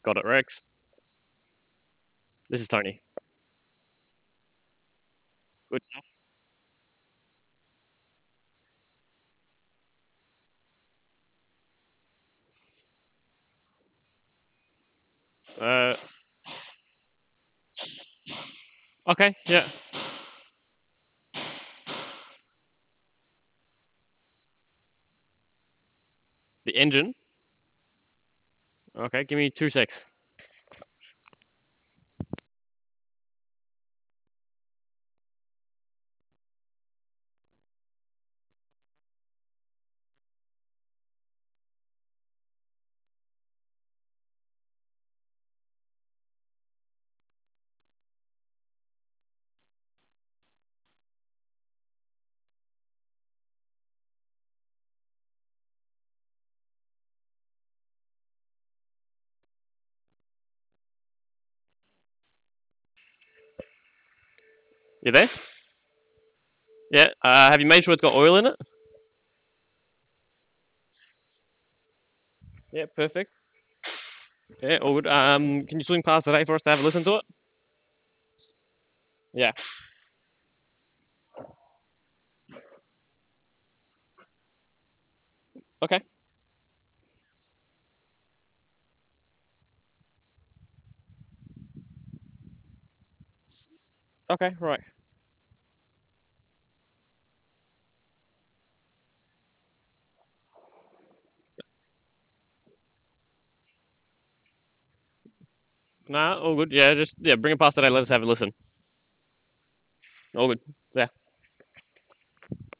Got it, Rex. This is Tony. Good stuff. Okay, yeah. The engine. Okay, give me 2 secs. You there? Yeah. Have you made sure it's got oil in it? Yeah, perfect. Yeah, all good. Can you swing past today for us to have a listen to it? Yeah. Okay. Okay. Right. Nah, all good. Yeah, just bring it past today. Let us have a listen. All good. Yeah.